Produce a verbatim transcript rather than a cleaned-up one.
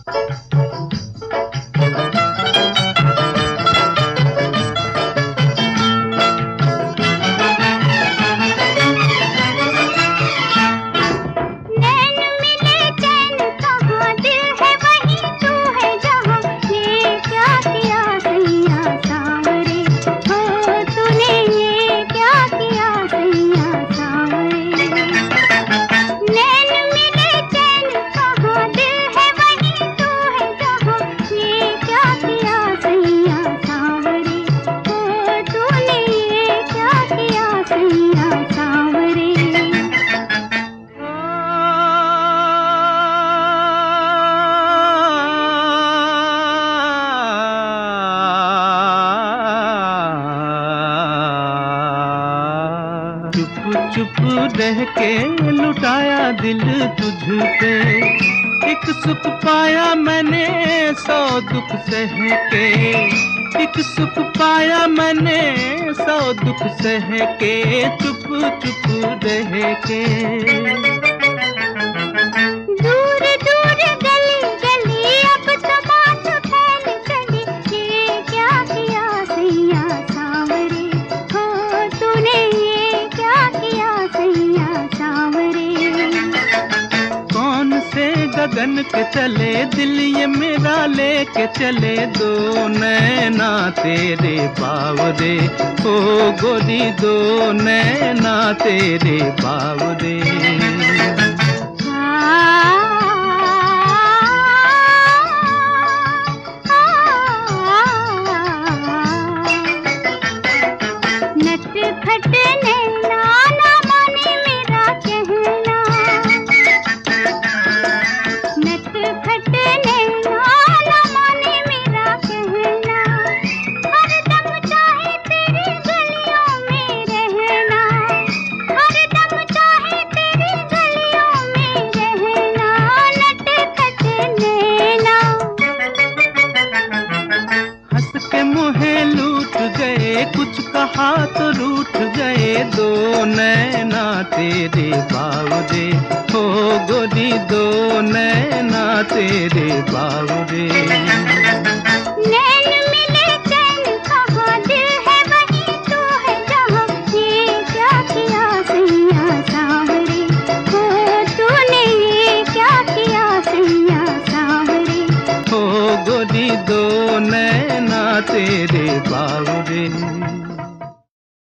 चुप रह के लुटाया दिल तुझ पे, एक सुख पाया मैंने सौ दुख सह के, एक सुख पाया मैंने सौ दुख सह के, चुप चुप रह के। दूर दूर गली गली अब तो बात फैल चली, ये क्या किया सैया सांवरे, हो तूने ये क्या किया सैया सांवरे। कौन से गगन के चले दिल ये मेरा लेके चले, दो नैना तेरे बावरे, ओ गोरी दो नैना तेरे बावरे। नटखट नैना ना माने मेरा कहना, नटखट नैना ना माने मेरा कहना, हरदम चाहे तेरी गलियों में रहना, हरदम चाहे तेरी गलियों में रहना, नटखट नैना। हंस के मुहे लूट गए कुछ कहा तो रूठ गए, दो नैना तेरे बावरे, हो गोरी दो नैना तेरे बावरे।